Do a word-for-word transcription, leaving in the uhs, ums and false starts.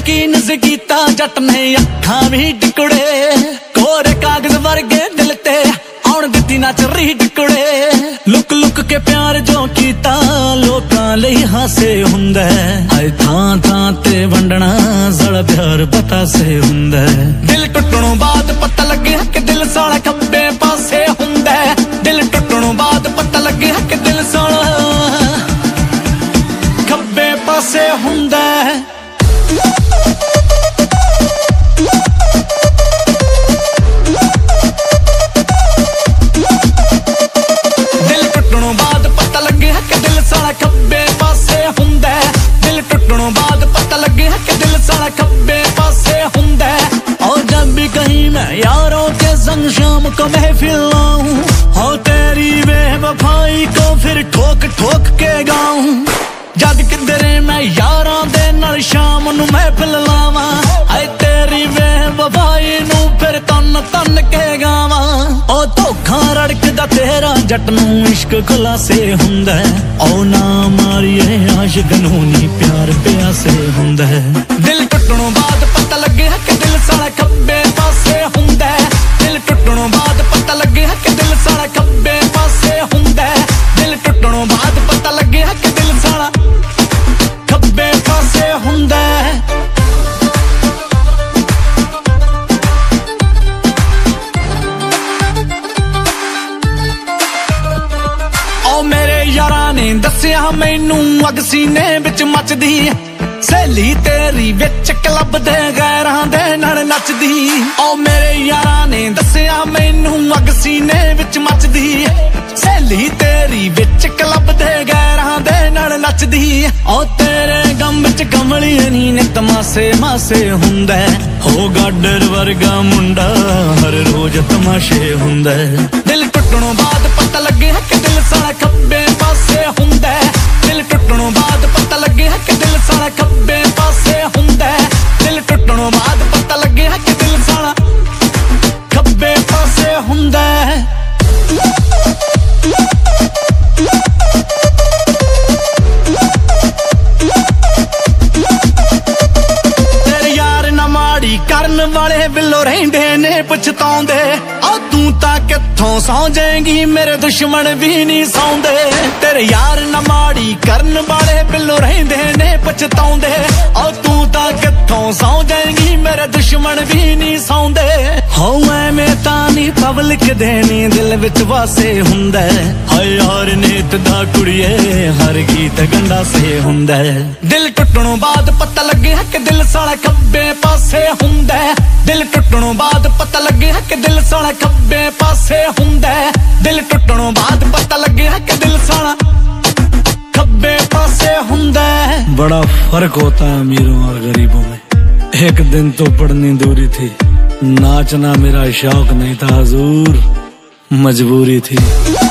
यकीन से कीता जट ने अखां भी टिकड़े कोरे कागज वर्गे दिल ते आउण दित्ती ना चर्री टिकड़े लुक लुक के प्यार जो कीता लोकां लई हासे हुंदा हाय थां थां ते वंडना जल प्यार पता से हुंदा दिल टुटणों बाद पता लगे कि दिल साला खब्बे पासे हुंदा दिल टुटणों बाद पता लगे कि दिल साला खब्बे पासे हुंदा यारों के संग शाम को महफिल लाऊं और तेरी बेवफाई को फिर ठोक ठोक के गाऊं जद किधरे मैं यारां दे नाल शाम नूं महफिल लावां हाय तेरी बेवफाई नूं फिर तन तन के गावां ओ धोखा रड़कदा तेरा जट नूं इश्क खुलासे हुंदा ओ ना मारिए आशिक नूं नी प्यार प्यासे हुंदा दिल टुटणों बाद पता लगे कि दिल साला खब्बे पासे हुंदा दिल टुटणों बाद पता लगे कि दिल साला खब्बे पासे हुंदा दिल टुटणों बाद पता लगे कि दिल साला खब्बे पासे हुंदा ओ मेरे यारां ने दस्सिया मैनू अग सीने विच मचदी सहेली तेरी विच क्लब दे गैरां दे नाल नचदी ओ मेरे यारां ने दस्सिया मैनू अग सीने विच मचदी सहेली तेरी विच क्लब दे गैरां दे नाल नचदी ओ तेरे गम विच कमली नी ने तमाशे मासे हुंदा हो गाडर वर्गा मुंडा हर रोज तमाशे हुंदा दिल टुटणों बाद पता लगे कि दिल साला खब्बे पासे हुंदा दिल टुटणों बाद पता लगे कि दिल साला खब्बे पासे हुंदा दिल टुटणों बाद पता लगे कि दिल साला खब्बे पासे हुंदा तेरे यार ना माड़ी करन वाले बिलो रहिंदे ने पछताउंदे आ तू तां कित्थों सौ जाएगी मेरे दुश्मन भी नहीं सौंदे तेरे यार ना माड़ी करन वाले बिलो रहिंदे ने पछताउंदे आ तू तां कित्थों सौ जाएगी मेरे दुश्मन भी नहीं सौंदे हो ऐवें तां नी पब्लिक दे नी दिल विच वासे हुंदा हाय यार नेत दा कुड़िए हर गीत गंडा से हुंदा दिल टुटणों बाद पता लगे कि दिल साला खब्बे पासे हुंदा दिल टुटणों बाद पता लगे कि दिल साला खब्बे पासे हुंदा दिल टुटणों बाद पता लगे कि दिल साला खब्बे पासे हुंदा बड़ा फर्क होता है अमीरों और गरीबों में एक दिन तो पढ़नी दूरी थी नाचना मेरा शौक नहीं था हुजूर मजबूरी थी।